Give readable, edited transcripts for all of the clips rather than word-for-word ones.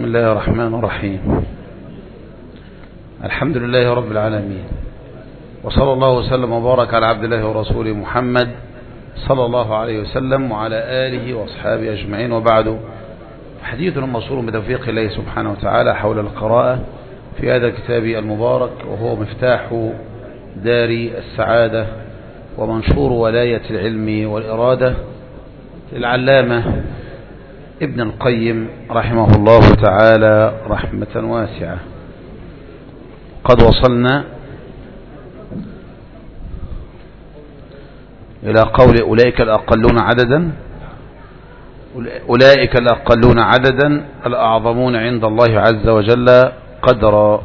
الله الرحمن الرحيم. الحمد لله رب العالمين، وصلى الله وسلم وبارك على عبد الله ورسوله محمد صلى الله عليه وسلم وعلى آله وأصحابه أجمعين، وبعد. حديثنا موصول بتوفيق الله سبحانه وتعالى حول القراءة في هذا الكتاب المبارك، وهو مفتاح دار السعادة ومنشور ولاية العلم والإرادة للعلامة ابن القيم رحمه الله تعالى رحمة واسعة. قد وصلنا إلى قول أولئك الأقلون عددا، أولئك الأقلون عددا الأعظمون عند الله عز وجل قدرا.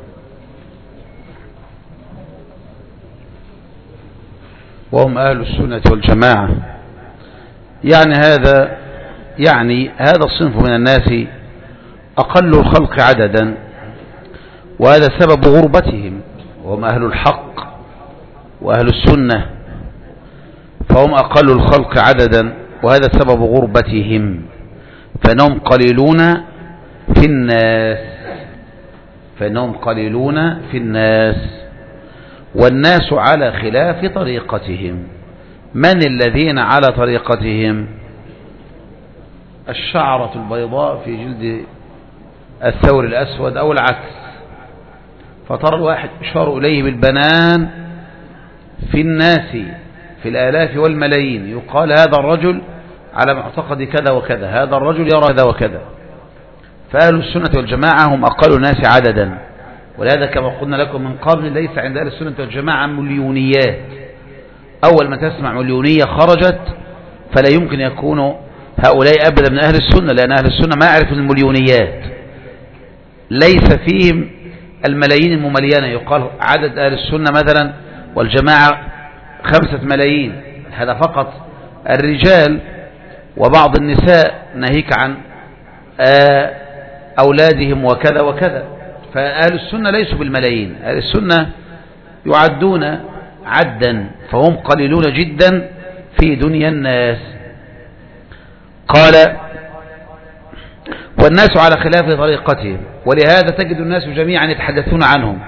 وهم أهل السنة والجماعة. يعني هذا الصنف من الناس أقل الخلق عددا، وهذا سبب غربتهم، وهم أهل الحق وأهل السنة، فهم أقل الخلق عددا، وهذا سبب غربتهم، فإنهم قليلون في الناس، والناس على خلاف طريقتهم. من الذين على طريقتهم؟ الشعرة البيضاء في جلد الثور الأسود أو العكس. فترى الواحد يشار إليه بالبنان في الناس في الآلاف والملايين، يقال هذا الرجل على معتقد كذا وكذا، هذا الرجل يرى كذا وكذا. فأهل السنة والجماعة هم أقل الناس عددا، ولهذا كما قلنا لكم من قبل ليس عند أهل السنة والجماعة مليونيات. أول ما تسمع مليونية خرجت فلا يمكن يكونوا هؤلاء أبدا من أهل السنة، لأن أهل السنة ما يعرف المليونيات، ليس فيهم الملايين المملينة. يقال عدد أهل السنة مثلا والجماعة 5 ملايين، هذا فقط الرجال، وبعض النساء ناهيك عن أولادهم وكذا وكذا. فأهل السنة ليسوا بالملايين، أهل السنة يعدون عدا، فهم قليلون جدا في دنيا الناس. قال والناس على خلاف طريقتهم، ولهذا تجد الناس جميعا يتحدثون عنهم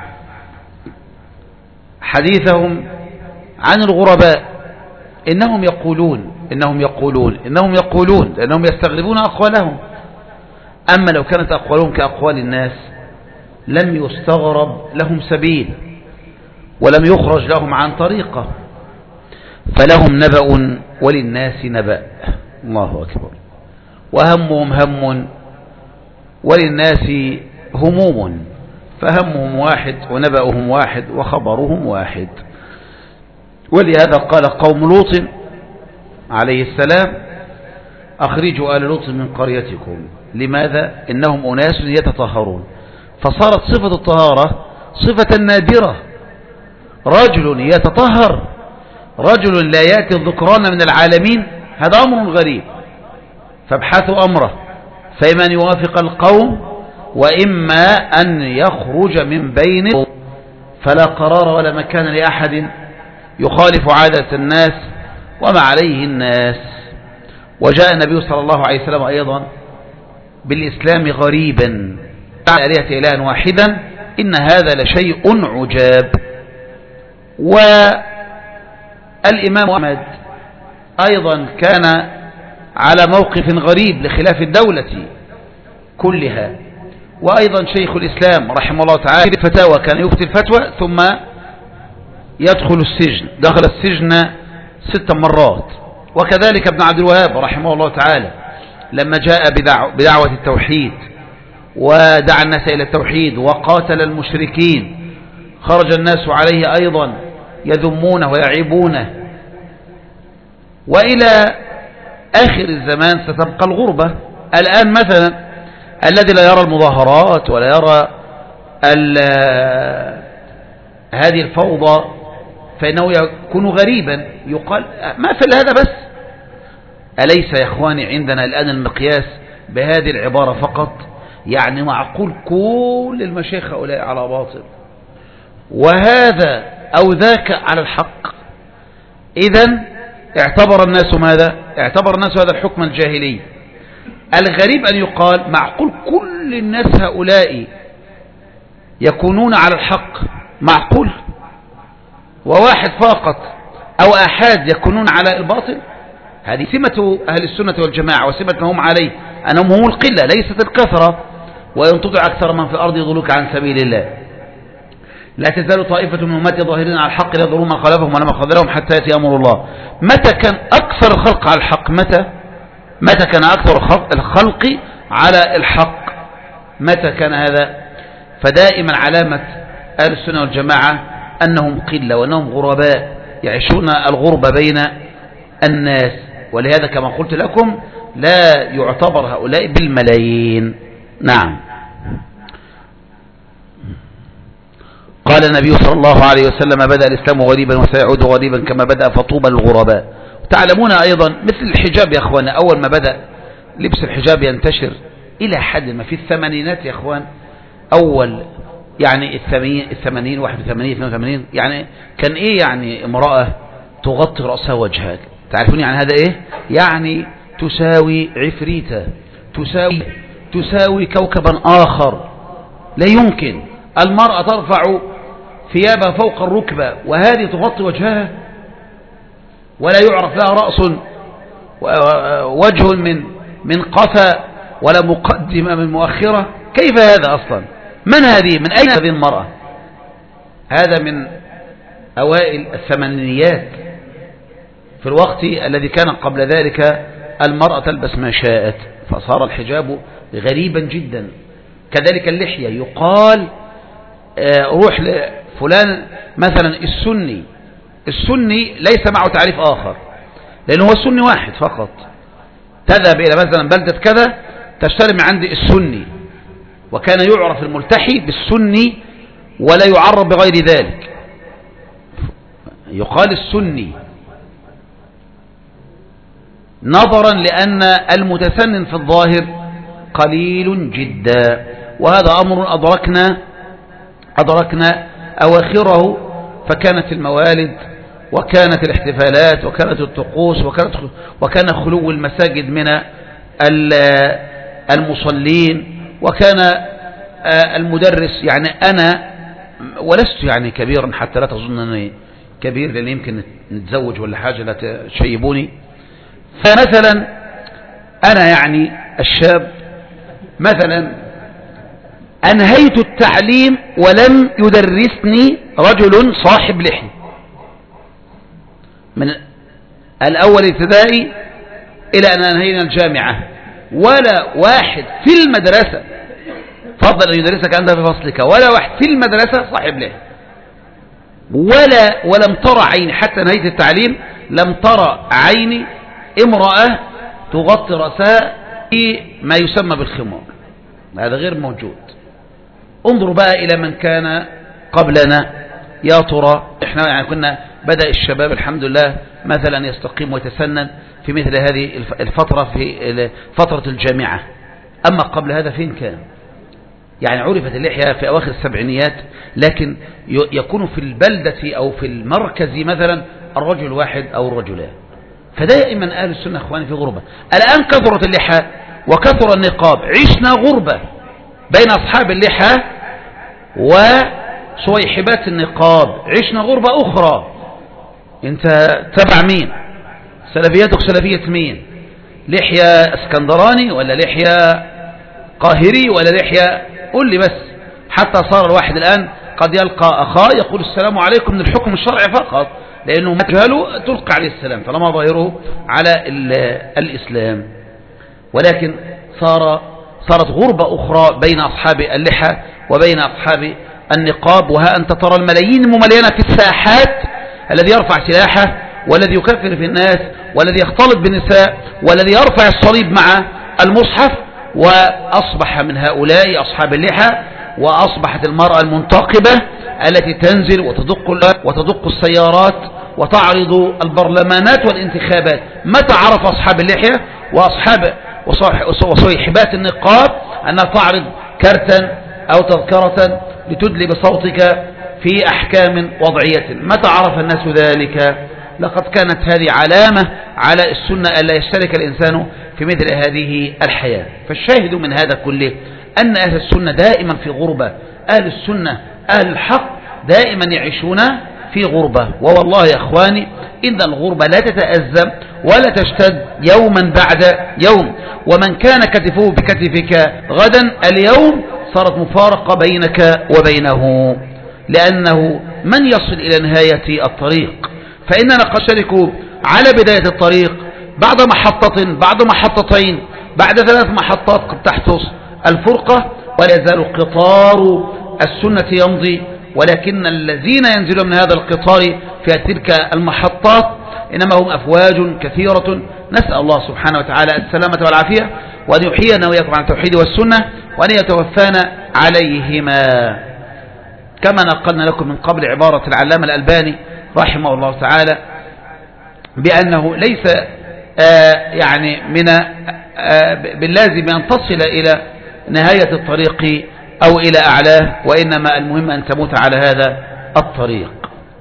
حديثهم عن الغرباء، إنهم يقولون لأنهم يستغربون أقوالهم. أما لو كانت أقوالهم كأقوال الناس لم يستغرب لهم سبيل ولم يخرج لهم عن طريقة، فلهم نبأ وللناس نبأ. الله أكبر. وهمهم هم وللناس هموم، فهمهم واحد ونبأهم واحد وخبرهم واحد. ولهذا قال قوم لوط عليه السلام أخرجوا آل لوط من قريتكم. لماذا؟ إنهم أناس يتطهرون. فصارت صفة الطهارة صفة نادرة. رجل يتطهر، رجل لا يأتي الذكران من العالمين، هذا أمر غريب. فابحثوا أمره، فإما أن يوافق القوم وإما أن يخرج من بينهم، فلا قرار ولا مكان لأحد يخالف عادة الناس وما عليه الناس. وجاء النبي صلى الله عليه وسلم أيضا بالإسلام غريبا، آلهة إله واحدا، إن هذا لشيء عجاب. والإمام أحمد أيضا كان على موقف غريب لخلاف الدولة كلها، وأيضا شيخ الإسلام رحمه الله تعالى الفتاوى كان يفتي الفتوى ثم يدخل السجن، دخل السجن 6 مرات. وكذلك ابن عبد الوهاب رحمه الله تعالى لما جاء بدعوة التوحيد ودعا الناس إلى التوحيد وقاتل المشركين، خرج الناس عليه أيضا يذمونه ويعيبونه. وإلى آخر الزمان ستبقى الغربة. الآن مثلا الذي لا يرى المظاهرات ولا يرى هذه الفوضى فإنه يكون غريبا، يقال ما في هذا بس. أليس يا إخواني عندنا الآن المقياس بهذه العبارة فقط؟ يعني معقول كل المشايخ هؤلاء على باطل وهذا أو ذاك على الحق؟ إذن اعتبر الناس ماذا؟ اعتبر الناس هذا الحكم الجاهلي، الغريب أن يقال معقول كل الناس هؤلاء يكونون على الحق؟ معقول وواحد فقط أو أحد يكونون على الباطل؟ هذه سمة أهل السنة والجماعة وسمة ما هم عليه، أنهم هم القلة ليست الكثرة. وإن تطع أكثر من في الأرض يضلوك عن سبيل الله. لا تزال طائفة من أمتي ظاهرين على الحق لا يضرون من خالفهم ولا من خذلهم حتى يأتي أمر الله. متى كان أكثر الخلق على الحق؟ متى كان أكثر الخلق على الحق؟ متى كان هذا؟ فدائما علامة أهل السنة والجماعة أنهم قلة وأنهم غرباء يعيشون الغربة بين الناس. ولهذا كما قلت لكم لا يعتبر هؤلاء بالملايين. نعم. قال النبي صلى الله عليه وسلم: بدأ الإسلام غريبا وسيعود غريبا كما بدأ فطوبى للغرباء. تعلمون أيضا مثل الحجاب يا أخوان، أول ما بدأ لبس الحجاب ينتشر إلى حد ما في الثمانينات يا أخوان، أول يعني الثمانين 81 82 يعني كان إيه يعني امرأة تغطي رأسها وجهها؟ تعرفون يعني هذا إيه؟ يعني تساوي عفريتة، تساوي كوكبا آخر. لا يمكن المرأة ترفع ثيابها فوق الركبة وهذه تغطي وجهها ولا يعرف لها رأس وجه من قفا ولا مقدمة من مؤخرة. كيف هذا أصلا؟ من هذه؟ من أين هذه المرأة؟ هذا من أوائل الثمانينيات، في الوقت الذي كان قبل ذلك المرأة تلبس ما شاءت، فصار الحجاب غريبا جدا. كذلك اللحية، يقال روح لفلان مثلا السني ليس معه تعريف آخر، لأنه هو السني واحد فقط. تذهب إلى مثلا بلدة كذا تشتري من عند السني، وكان يعرف الملتحي بالسني ولا يعرف بغير ذلك، يقال السني نظرا لأن المتسنن في الظاهر قليل جدا. وهذا أمر أدركنا أواخره، فكانت الموالد وكانت الاحتفالات وكانت الطقوس وكان خلو المساجد من المصلين، وكان المدرس يعني أنا ولست يعني كبيرا حتى لا تظن أني كبير، لأن يمكن نتزوج ولا حاجة لا تشيبوني. فمثلا أنا يعني الشاب مثلا أنهيت التعليم ولم يدرسني رجل صاحب لحية، من الأول ابتدائي إلى أن أنهينا الجامعة، ولا واحد في المدرسة فضل أن يدرسك أنت في فصلك، ولا واحد في المدرسة صاحب لحية، ولم ترى عيني حتى نهيت التعليم، لم ترى عيني امرأة تغطي رأسها في ما يسمى بالخمار. هذا غير موجود. انظروا بقى إلى من كان قبلنا. يا ترى احنا يعني كنا بدأ الشباب الحمد لله مثلا يستقيم ويتسنن في مثل هذه الفترة، في فترة الجامعة. أما قبل هذا فين كان؟ يعني عرفت اللحية في أواخر السبعينيات، لكن يكون في البلدة أو في المركز مثلا الرجل واحد أو الرجلان. فدائما أهل السنة أخواني في غربة. الآن كثرت اللحى وكثر النقاب، عشنا غربة بين أصحاب اللحى وصويحبات النقاب، عشنا غربة أخرى. أنت تبع مين؟ سلفياتك سلفية مين؟ لحية اسكندراني ولا لحية قاهري ولا لحية؟ قل لي بس. حتى صار الواحد الآن قد يلقى أخاه يقول السلام عليكم من الحكم الشرعي فقط، لأنه مجهله تلقى عليه السلام طالما ظاهره على الإسلام. ولكن صارت غربة أخرى بين أصحاب اللحى وبين أصحاب النقاب. وها أنت ترى الملايين المملينة في الساحات، الذي يرفع سلاحه والذي يكفر في الناس والذي يختلط بالنساء والذي يرفع الصليب مع المصحف، وأصبح من هؤلاء أصحاب اللحى. وأصبحت المرأة المنتقبة التي تنزل وتدق السيارات وتعرض البرلمانات والانتخابات. متى عرف أصحاب اللحية وأصحاب وصيحبات النقاب أنها تعرض كرتا أو تذكرة لتدلي بصوتك في أحكام وضعية؟ متى عرف الناس ذلك؟ لقد كانت هذه علامة على السنة ألا يشترك الإنسان في مثل هذه الحياة. فالشاهد من هذا كله أن أهل السنة دائما في غربة، أهل السنة أهل الحق دائما يعيشون في غربة. ووالله يا أخواني إن الغربة لا تتأزم ولا تشتد يوما بعد يوم، ومن كان كتفه بكتفك غدا اليوم صارت مفارقة بينك وبينه، لأنه من يصل إلى نهاية الطريق. فإننا قد نشترك على بداية الطريق بعد محطة بعد محطتين بعد 3 محطات قد تحدث الفرقة، ولا يزال قطار السنة يمضي، ولكن الذين ينزلون من هذا القطار في تلك المحطات إنما هم أفواج كثيرة. نسأل الله سبحانه وتعالى السلامة والعافية، وأن يحيينا وإياكم على التوحيد والسنة، وأن يتوفانا عليهما. كما نقلنا لكم من قبل عبارة العلامة الألباني رحمه الله تعالى بأنه ليس يعني من باللازم أن تصل إلى نهاية الطريق أو إلى أعلاه، وإنما المهم أن تموت على هذا الطريق.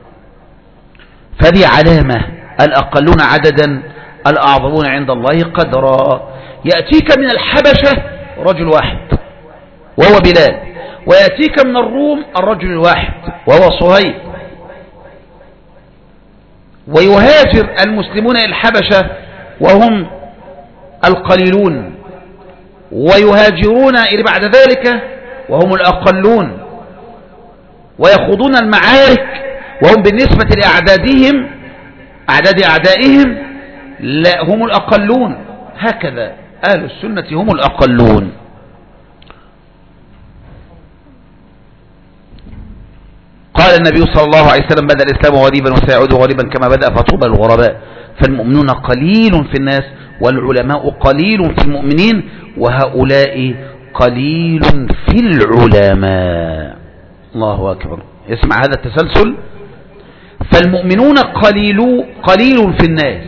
فدي علامة: الأقلون عددا الأعظمون عند الله قدرا. يأتيك من الحبشة رجل واحد وهو بلال، ويأتيك من الروم الرجل الواحد وهو صهيب، ويهاجر المسلمون إلى الحبشة وهم القليلون، ويهاجرون إلى بعد ذلك وهم الأقلون، ويخوضون المعارك وهم بالنسبة لأعدادهم أعداد أعدائهم لا هم الأقلون. هكذا أهل السنة هم الأقلون. قال النبي صلى الله عليه وسلم: بدأ الإسلام غريبا وسيعود غريبا كما بدأ فطوبى للغرباء. فالمؤمنون قليل في الناس، والعلماء قليل في المؤمنين، وهؤلاء قليل في العلماء. الله أكبر. اسمع هذا التسلسل: فالمؤمنون قليل في الناس،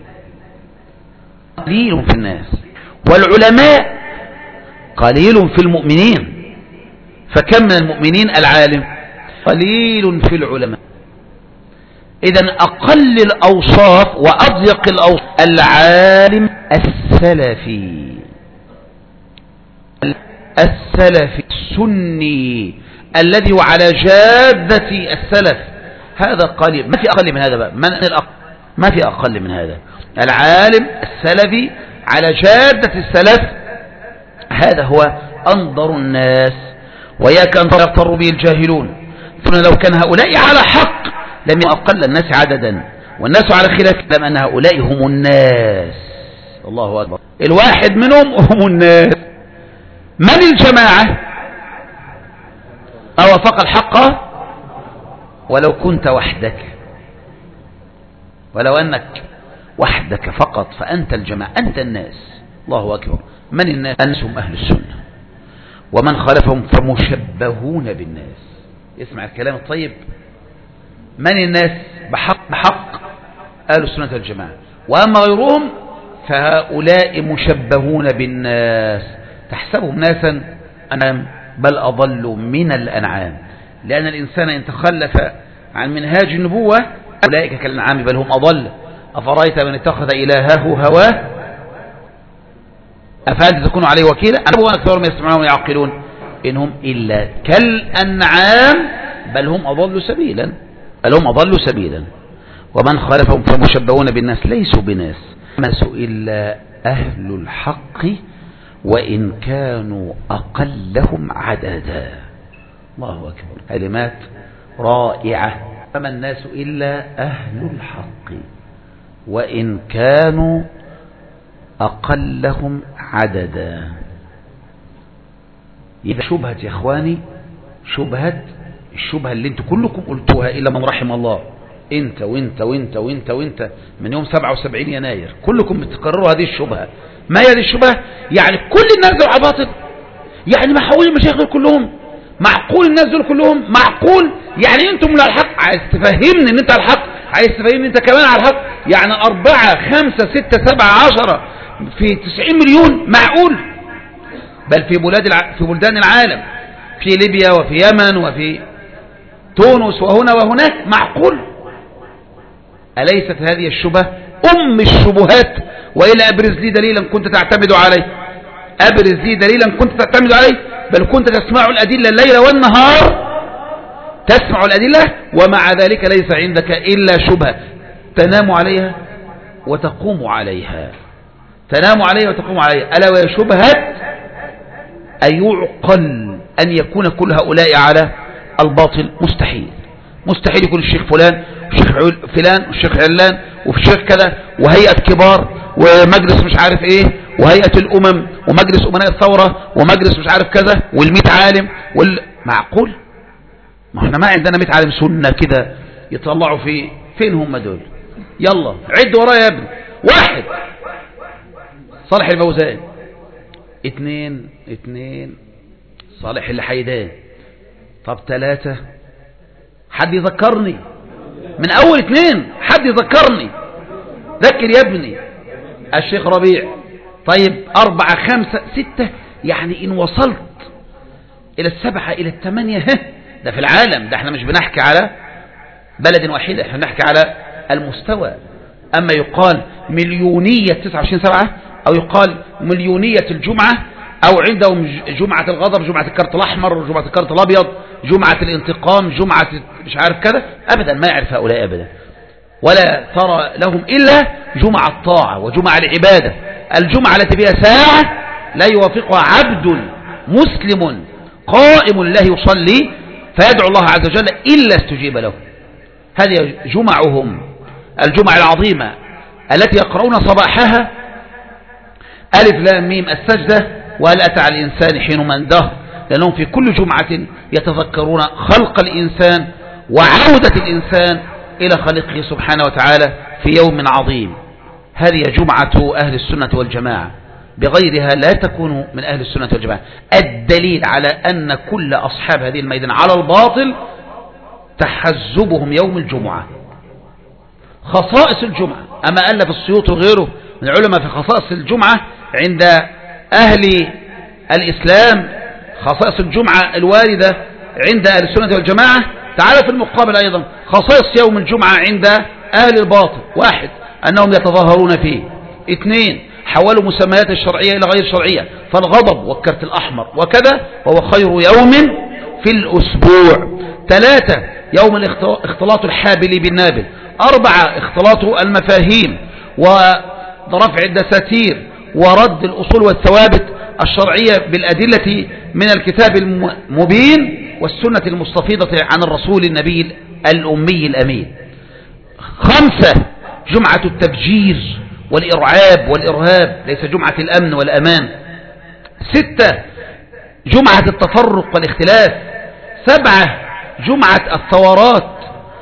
قليل في الناس، والعلماء قليل في المؤمنين. فكم من المؤمنين العالم؟ قليل في العلماء. إذن أقل الأوصاف وأضيق الأوصاف العالم السلفي السني الذي هو على جادة السلف. هذا قليل، ما في أقل من هذا بقى. ما في أقل من هذا. العالم السلفي على جادة السلف هذا هو أنظر الناس، وياك أن يغتر به الجاهلون. ثم لو كان هؤلاء على حق لم يكن أقل الناس عددا، والناس على خلاف، لم أن هؤلاء هم الناس. الله أكبر. الواحد منهم هم الناس. من الجماعة؟ أوافق الحق ولو كنت وحدك، ولو أنك وحدك فقط فأنت الجماعة، أنت الناس. الله أكبر. من الناس؟ الناس هم أهل السنة، ومن خالفهم فمشبهون بالناس. اسمع الكلام الطيب. من الناس بحق أهل السنة والجماعة، وأما غيرهم فهؤلاء مشبهون بالناس. تحسبهم ناسا أنعام، بل أضل من الأنعام، لأن الإنسان إن تخلف عن منهاج النبوة أولئك كالأنعام بل هم أضل. أفرأيت من اتخذ إلهه هواه أفأنت تكون عليه وكيلا أم أكثرهم يسمعون ويعقلون إنهم إلا كالأنعام بل هم أضل سبيلا، ومن خالفهم فمشبهون بالناس ليسوا بناس، الناس إلا أهل الحق وإن كانوا أقلهم عددا. الله أكبر. كلمات رائعة. فما الناس إلا أهل الحق وإن كانوا أقلهم عددا. إذا شبهة يا إخواني، الشبهة اللي انتوا كلكم قلتوها إلا من رحم الله، انت وانت وانت وانت وانت من يوم 77 يناير كلكم بتكرروا هذه الشبهة. ما هي هذه الشبهة؟ يعني كل الناس دول على باطل؟ يعني معقول المشايخ دول كلهم؟ معقول الناس دول كلهم؟ معقول؟ يعني انتم على الحق؟ عايز تفهمني ان انت على الحق؟ عايز تفهمني انت كمان على الحق؟ يعني 4 5 6 7 10 في 90 مليون؟ معقول؟ بل في بلدان العالم، في ليبيا وفي يمن وفي تونس وهنا وهناك. معقول؟ أليست هذه الشبهة أم الشبهات؟ وإلا أبرز لي دليلا كنت تعتمد عليه، أبرز لي دليلا كنت تعتمد عليه، بل كنت تسمع الأدلة الليل والنهار، تسمع الأدلة ومع ذلك ليس عندك إلا شبهة تنام عليها وتقوم عليها، تنام عليها وتقوم عليها، ألا وهي شبهة أيعقل أن يكون كل هؤلاء على الباطل؟ مستحيل، مستحيل يكون الشيخ فلان والشيخ فلان والشيخ علان وفي شيخ كذا وهيئة كبار ومجلس مش عارف ايه وهيئة الأمم ومجلس أمناء الثورة ومجلس مش عارف كذا والمئة عالم معقول؟ ما احنا ما عندنا 100 عالم سنة كده يطلعوا فين هم دول؟ يلا عد ورايا يا ابني. 1 صالح الفوزان، 2 صالح الحيدان، طب 3 حد يذكرني من اول 2 حد يذكرني، ذكر يا ابني. الشيخ ربيع، طيب 4 5 6 يعني ان وصلت الى 7 الى 8 ده في العالم، ده احنا مش بنحكي على بلد واحدة، احنا بنحكي على المستوى. اما يقال مليونية 29/7 او يقال مليونية الجمعة، او عندهم جمعة الغضب، جمعة الكرت الاحمر وجمعة الكرت الابيض، جمعة الانتقام، جمعة مش عارف كذا، ابدا ما يعرف هؤلاء ابدا، ولا ترى لهم الا جمعة الطاعة وجمعة العبادة، الجمعة التي فيها ساعة لا يوافقها عبد مسلم قائم لله يصلي فيدعو الله عز وجل إلا استجيب له. هذه جمعهم، الجمعة العظيمة التي يقرؤون صباحها ألف لام ميم السجدة وهل أتى على الإنسان حين من دهر، لأنهم في كل جمعة يتذكرون خلق الإنسان وعودة الإنسان إلى خالقه سبحانه وتعالى في يوم عظيم. هذه جمعة أهل السنة والجماعة، بغيرها لا تكون من أهل السنة والجماعة. الدليل على أن كل أصحاب هذه الميدان على الباطل تحزبهم يوم الجمعة. خصائص الجمعة، أما ألف السيوط وغيره من العلماء في خصائص الجمعة عند أهل الإسلام، خصائص الجمعة الواردة عند أهل السنة والجماعة. تعالى في المقابل أيضا خصائص يوم الجمعة عند أهل الباطل: 1 أنهم يتظاهرون فيه، 2 حولوا مسميات الشرعية إلى غير شرعية، فالغضب والكرت الأحمر وكذا وهو خير يوم في الأسبوع، 3 يوم اختلاط الحابل بالنابل، 4 اختلاط المفاهيم ورفع الدساتير ورد الأصول والثوابت الشرعية بالأدلة من الكتاب المبين والسنة المستفيضة عن الرسول النبي الأمي الأمين، 5 جمعة التفجير والإرعاب والإرهاب، ليس جمعة الأمن والأمان، 6 جمعة التفرق والاختلاف، 7 جمعة الثورات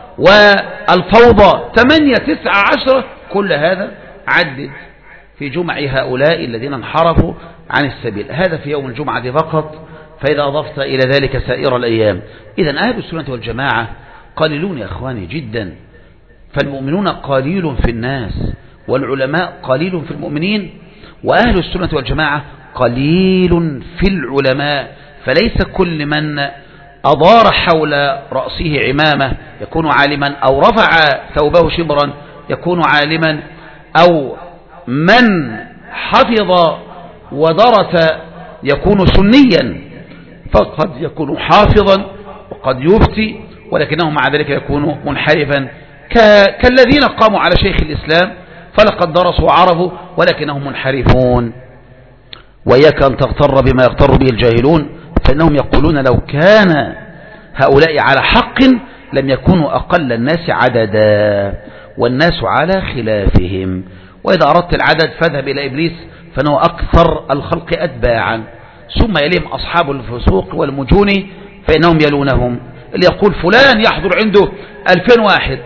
والفوضى، 8 9 10 كل هذا عدد في جمع هؤلاء الذين انحرفوا عن السبيل. هذا في يوم الجمعة فقط، فإذا أضفت إلى ذلك سائر الأيام. إذن أهل السنة والجماعة قليلون يا أخواني جدا، فالمؤمنون قليل في الناس والعلماء قليل في المؤمنين، وأهل السنة والجماعة قليل في العلماء، فليس كل من أضار حول رأسه عمامة يكون عالما، أو رفع ثوبه شبرا يكون عالما، أو من حفظ ودرس يكون سنيا، فقد يكون حافظا وقد يفتي ولكنه مع ذلك يكون منحرفا، كالذين قاموا على شيخ الإسلام فلقد درسوا وعرفوا ولكنهم منحرفون. وإياك أن تغتر بما يغتر به الجاهلون، فإنهم يقولون لو كان هؤلاء على حق لم يكونوا أقل الناس عددا، والناس على خلافهم. وإذا أردت العدد فاذهب إلى إبليس فإنه أكثر الخلق أتباعا، ثم يليهم أصحاب الفسوق والمجون فإنهم يلونهم. اللي يقول فلان يحضر عنده 2000 واحد،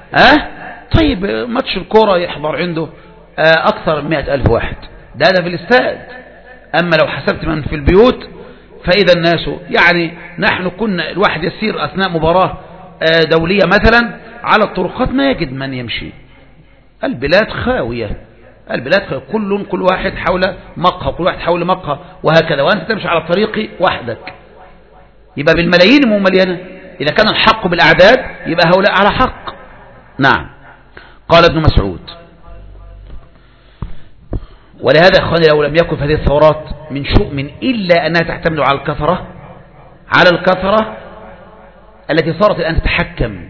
طيب ماتش الكرة يحضر عنده أكثر من 100,000 واحد، ده في الاستاد. أما لو حسبت من في البيوت فإذا الناس يعني نحن كنا الواحد يسير أثناء مباراة دولية مثلا على الطرقات ما يجد من يمشي، البلاد خاوية، البلاد خاوية، كل واحد حول مقهى، كل واحد حول مقهى وهكذا، وأنت تمشي على الطريق وحدك، يبقى بالملايين مو مليانة. إذا كان الحق بالأعداد يبقى هؤلاء على حق. نعم. قال ابن مسعود: ولهذا يا إخواني لو لم يكن في هذه الثورات من شؤم إلا أنها تعتمد على الكثرة التي صارت الآن تتحكم،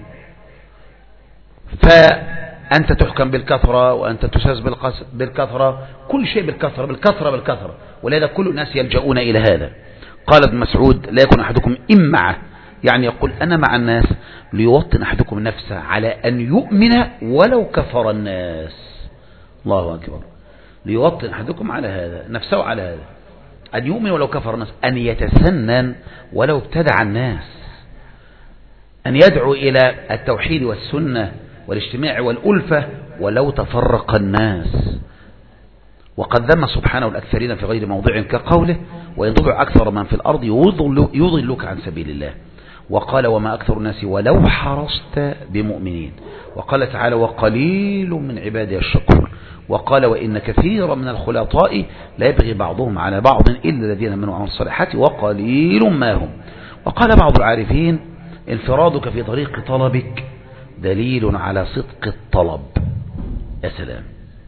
فأنت تحكم بالكثرة وأنت تساس بالكثرة، كل شيء بالكثرة، ولهذا كل الناس يلجؤون إلى هذا. قال ابن مسعود: لا يكون أحدكم إمعة، يعني يقول أنا مع الناس، ليوطن أحدكم نفسه على أن يؤمن ولو كفر الناس. الله أكبر. ليوطن أحدكم على هذا، نفسه على هذا، أن يؤمن ولو كفر الناس، أن يتسنن ولو ابتدع الناس، أن يدعو إلى التوحيد والسنة والاجتماع والألفة ولو تفرق الناس. وقد ذم سبحانه الأكثرين في غير موضع كقوله: وإن تطع أكثر من في الأرض يضلك عن سبيل الله. وقال: وما أكثر الناس ولو حرصت بمؤمنين. وقال تعالى: وقليل من عبادي الشكور. وقال: وإن كثيرا من الخلطاء لا يبغي بعضهم على بعض إلا الذين آمنوا وعملوا الصالحات وقليل ما هم. وقال بعض العارفين: انفرادك في طريق طلبك دليل على صدق الطلب. يا سلام.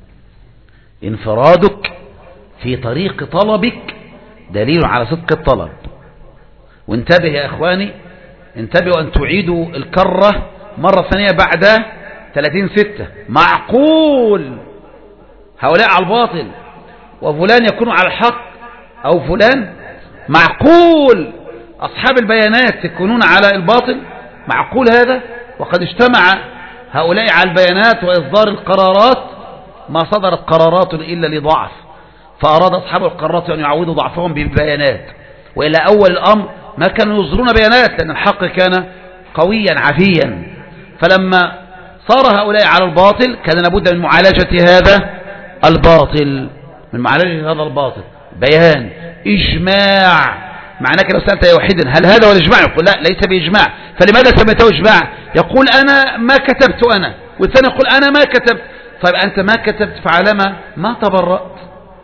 انفرادك في طريق طلبك دليل على صدق الطلب. وانتبه يا إخواني، انتبهوا أن تعيدوا الكرة مرة ثانية بعد 30/6. معقول هؤلاء على الباطل وفلان يكون على الحق، أو فلان؟ معقول أصحاب البيانات يكونون على الباطل؟ معقول هذا؟ وقد اجتمع هؤلاء على البيانات وإصدار القرارات، ما صدرت قرارات إلا لضعف، فأراد أصحاب القرارات أن يعوضوا ضعفهم ببيانات، وإلى أول الأمر ما كانوا يصدرون بيانات لأن الحق كان قويا عفيا. فلما صار هؤلاء على الباطل كان لابد من معالجة هذا الباطل، بيان، إجماع. معناك لو سألت يا وحيدا هل هذا هو الإجماع؟ يقول لا، ليس بإجماع. فلماذا سميته إجماع؟ يقول أنا ما كتبت أنا، والثاني يقول أنا ما كتبت. طيب أنت ما كتبت، فعلما ما تبرأت؟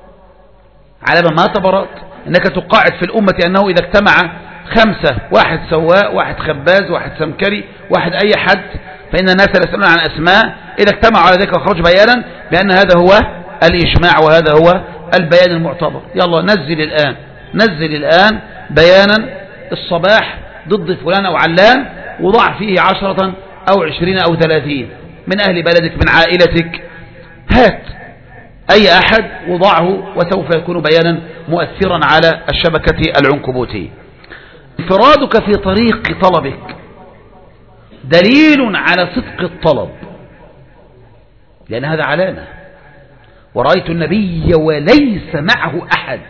إنك تقاعد في الأمة أنه إذا اجتمع 5، واحد سواء، واحد خباز، واحد سمكري، واحد أي حد، فإن الناس لا يسألون عن أسماء، إذا اجتمعوا على ذلك وخرج بيانا بأن هذا هو الإجماع وهذا هو البيان المعتبر. يلا نزل الآن بيانا الصباح ضد فلان أو علان، وضع فيه 10 أو 20 أو 30 من أهل بلدك، من عائلتك، هات أي أحد وضعه، وسوف يكون بيانا مؤثرا على الشبكة العنكبوتية. انفرادك في طريق طلبك دليل على صدق الطلب، لأن هذا علامة. ورأيت النبي وليس معه أحد،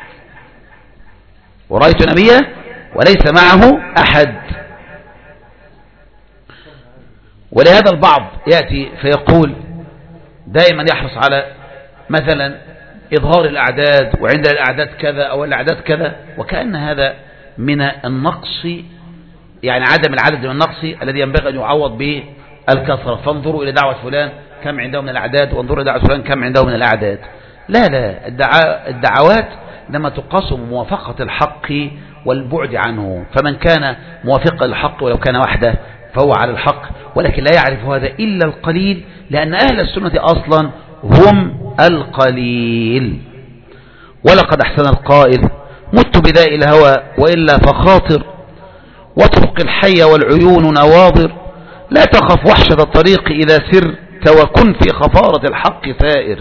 ولهذا البعض يأتي فيقول دائما يحرص على مثلا إظهار الأعداد، وعند الأعداد كذا أو الأعداد كذا، وكأن هذا من النقص، يعني عدم العدد من النقص الذي ينبغي أن يعوض به الكثرة. فانظروا إلى دعوة فلان كم عنده من الأعداد، وانظروا إلى دعوة فلان كم عنده من الأعداد. لا، الدعوات لما تقاس بموافقة الحق والبعد عنه، فمن كان موافقا للحق ولو كان وحده فهو على الحق، ولكن لا يعرف هذا إلا القليل، لأن أهل السنة أصلا هم القليل. ولقد أحسن القائل: مت بداء الهوى وإلا فخاطر، واترك الحي والعيون نواظر، لا تخف وحشة الطريق إذا سرت، وكن في خفارة الحق ثائر.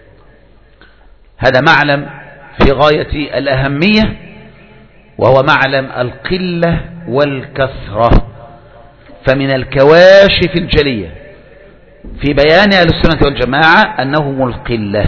هذا معلم في غاية الأهمية، وهو معلم القلة والكثرة. فمن الكواشف الجلية في بيان أهل السنة والجماعة أنهم القلة.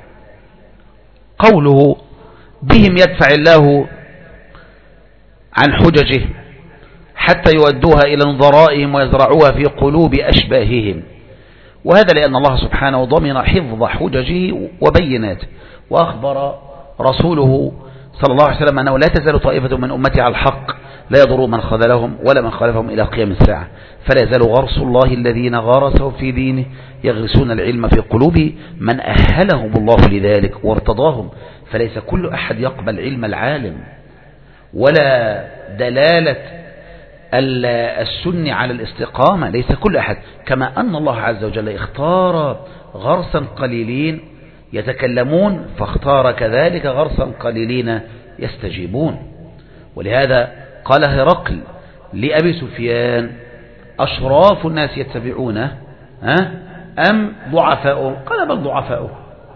قوله: بهم يدفع الله عن حججه حتى يودوها إلى نظرائهم ويزرعوها في قلوب أشباههم. وهذا لأن الله سبحانه ضمن حفظ حججه وبيناته، وأخبر رسوله صلى الله عليه وسلم أنه لا تزال طائفة من أمتي على الحق لا يضروا من خذلهم ولا من خالفهم إلى قيام الساعة. فلا يزال غرس الله الذين غرسوا في دينه يغرسون العلم في قلوب من أهلهم الله لذلك وارتضاهم. فليس كل أحد يقبل علم العالم ولا دلالة السني على الاستقامة ليس كل أحد، كما أن الله عز وجل اختار غرسا قليلين يتكلمون، فاختار كذلك غرسا قليلين يستجيبون. ولهذا قال هرقل لأبي سفيان: أشراف الناس يتبعونه أم ضعفاؤهم؟ قال: بل ضعفاؤهم،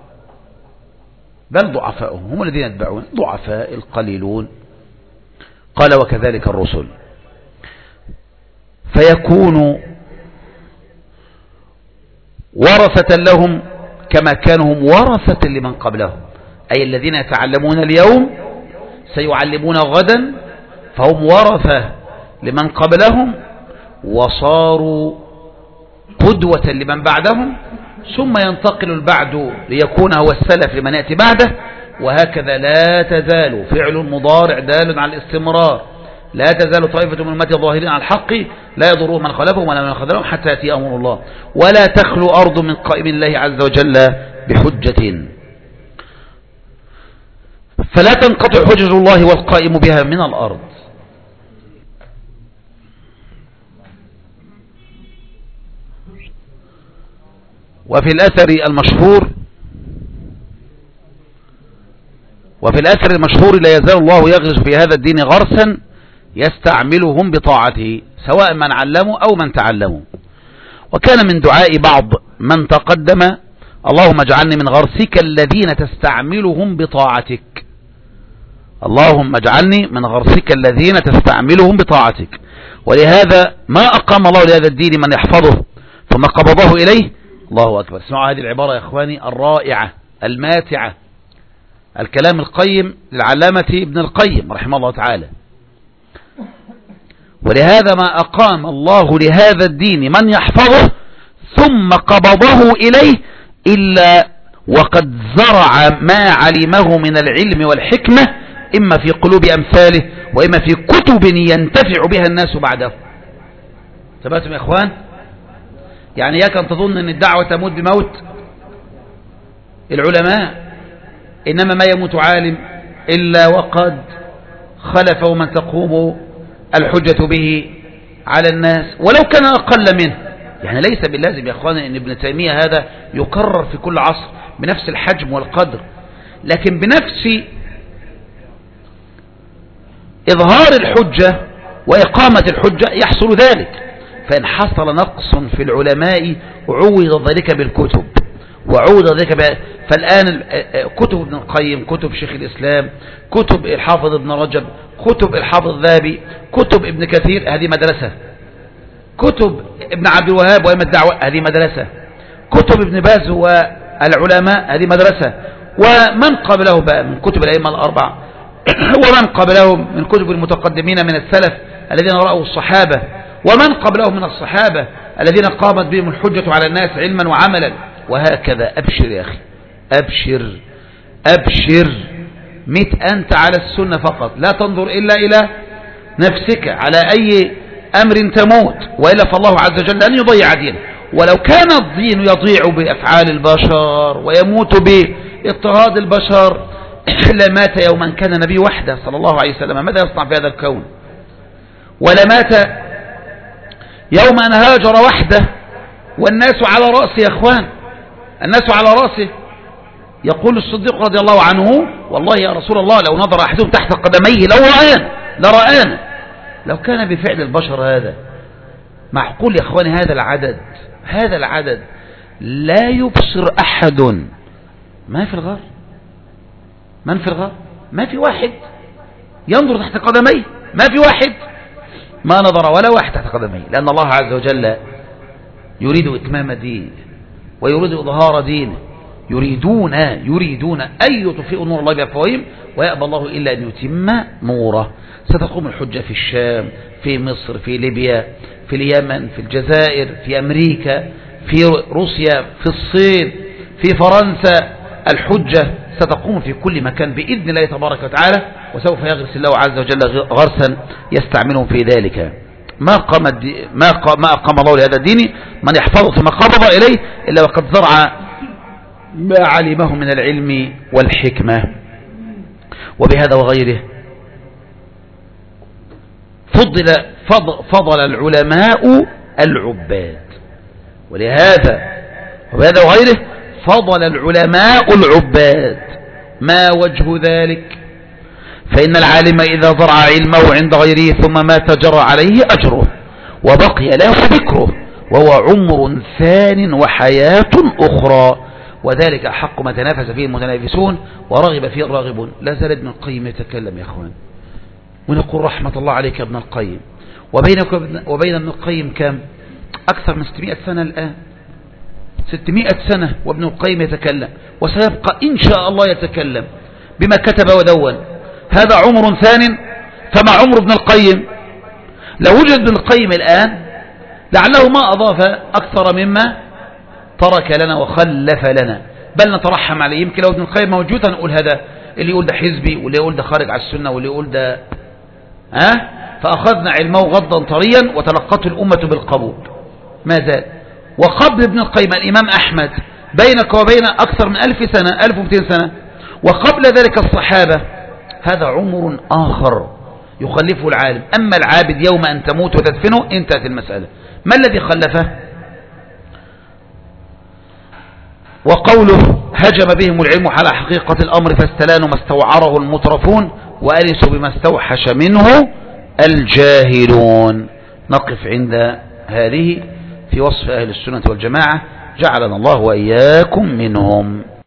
بل ضعفاؤهم هم الذين يتبعون، ضعفاء القليلون. قال: وكذلك الرسل، فيكون ورثة لهم كما كانوا هم ورثة لمن قبلهم، أي الذين يتعلمون اليوم سيعلمون غدا، فهم ورثة لمن قبلهم وصاروا قدوة لمن بعدهم، ثم ينتقل البعد ليكون هو السلف لمن يأتي بعده. وهكذا لا تزال، فعل مضارع دال على الاستمرار، لا تزال طائفة من أمتي ظاهرين على الحق لا يضرهم من خلفهم ولا من خذلهم حتى يأتي أمر الله، ولا تخلو أرض من قائم الله عز وجل بحجة، فلا تنقطع حجج الله والقائم بها من الأرض. وفي الأثر المشهور لا يزال الله يغرس في هذا الدين غرسا يستعملهم بطاعته، سواء من علموا أو من تعلموا. وكان من دعاء بعض من تقدم: اللهم اجعلني من غرسك الذين تستعملهم بطاعتك، اللهم اجعلني من غرسك الذين تستعملهم بطاعتك. ولهذا ما أقام الله لهذا الدين من يحفظه ثم قبضه إليه. الله أكبر. اسمعوا هذه العبارة يا إخواني الرائعة الماتعة، الكلام القيم للعلامة ابن القيم رحمه الله تعالى: ولهذا ما أقام الله لهذا الدين من يحفظه ثم قبضه إليه إلا وقد زرع ما علمه من العلم والحكمة، إما في قلوب أمثاله وإما في كتب ينتفع بها الناس بعده. ثبتم يا إخوان؟ يعني ياك أن تظن أن الدعوة تموت بموت العلماء، إنما ما يموت عالم إلا وقد خلفه من تقوم الحجة به على الناس ولو كان أقل منه. يعني ليس باللازم يا أخوانا أن ابن تيمية هذا يكرر في كل عصر بنفس الحجم والقدر، لكن بنفس إظهار الحجة وإقامة الحجة يحصل ذلك. فإن حصل نقص في العلماء عوض ذلك بالكتب وعوض ذلك فالآن كتب ابن القيم، كتب شيخ الإسلام، كتب الحافظ ابن رجب، كتب الحافظ الذهبي، كتب ابن كثير، هذه مدرسة. كتب ابن عبد الوهاب وإمام الدعوة، هذه مدرسة. كتب ابن باز والعلماء، هذه مدرسة. ومن قبله بقى من كتب الأئمة الأربعة ومن قبلهم من كتب المتقدمين من السلف الذين رأوا الصحابة، ومن قبلهم من الصحابة الذين قامت بهم الحجة على الناس علما وعملا. وهكذا. أبشر يا أخي، أبشر أبشر، مت أنت على السنة فقط، لا تنظر إلا إلى نفسك على أي أمر تموت، وإلا فالله عز وجل لن يضيع دينه. ولو كان الدين يضيع بأفعال البشر ويموت باضطهاد البشر لمات يوما كان نبي وحده صلى الله عليه وسلم، ماذا يصنع في هذا الكون؟ ولمات يوم أن هاجر وحده والناس على رأسه يا أخوان، الناس على رأسه. يقول الصديق رضي الله عنه: والله يا رسول الله لو نظر أحدهم تحت قدميه لرآنا. لو كان بفعل البشر هذا معقول يا أخواني؟ هذا العدد لا يبصر أحد ما في الغار، من في الغار؟ ما في واحد ينظر تحت قدميه، ما في واحد ما نظر ولا واحد تحت قدميه، لأن الله عز وجل يريد إتمام دينه ويريد إظهار دينه. يريدون أن يطفئوا نور الله بأفواههم ويأبى الله إلا أن يتم نوره. ستقوم الحجة في الشام، في مصر، في ليبيا، في اليمن، في الجزائر، في أمريكا، في روسيا، في الصين، في فرنسا. الحجة ستقوم في كل مكان بإذن الله تبارك وتعالى، وسوف يغرس الله عز وجل غرسا يستعملهم في ذلك. ما أقام الله لهذا الدين من يحفظه ثم قبض إليه إلا وقد زرع ما علمه من العلم والحكمة. وبهذا وغيره فضل العلماء العباد، ولهذا وهذا وغيره فضل العلماء العباد. ما وجه ذلك؟ فإن العالم إذا زرع علمه عند غيره ثم مات جرى عليه أجره وبقي له ذكره، وهو عمر ثان وحياة أخرى، وذلك حق ما تنافس فيه المتنافسون ورغب فيه الراغبون. لا زال ابن القيم يتكلم يا أخوان، ونقول رحمة الله عليك يا ابن القيم. وبينك وبين ابن القيم كم؟ أكثر من 600 سنة الآن، 600 سنة وابن القيم يتكلم، وسيبقى إن شاء الله يتكلم بما كتب ودون. هذا عمر ثان، فما عمر ابن القيم؟ لو وجد ابن القيم الآن لعله ما أضاف أكثر مما ترك لنا وخلف لنا، بل نترحم عليه. يمكن لو ابن القيم موجود هنقول هذا، اللي يقول ده حزبي واللي يقول ده خارج على السنة واللي يقول ده فأخذنا علمه غضا طريا وتلقته الأمة بالقبول. ما زال. وقبل ابن القيم الإمام أحمد بينك وبين أكثر من 1000 سنة، 1200 سنة، وقبل ذلك الصحابة. هذا عمر آخر يخلفه العالم. أما العابد يوم أن تموت وتدفنه انتهت المسألة. ما الذي خلفه؟ وقوله هجم بهم العلم على حقيقة الأمر فاستلانوا ما استوعره المترفون وألسوا بما استوحش منه الجاهلون. نقف عند هذه في وصف أهل السنة والجماعة، جعلنا الله وإياكم منهم.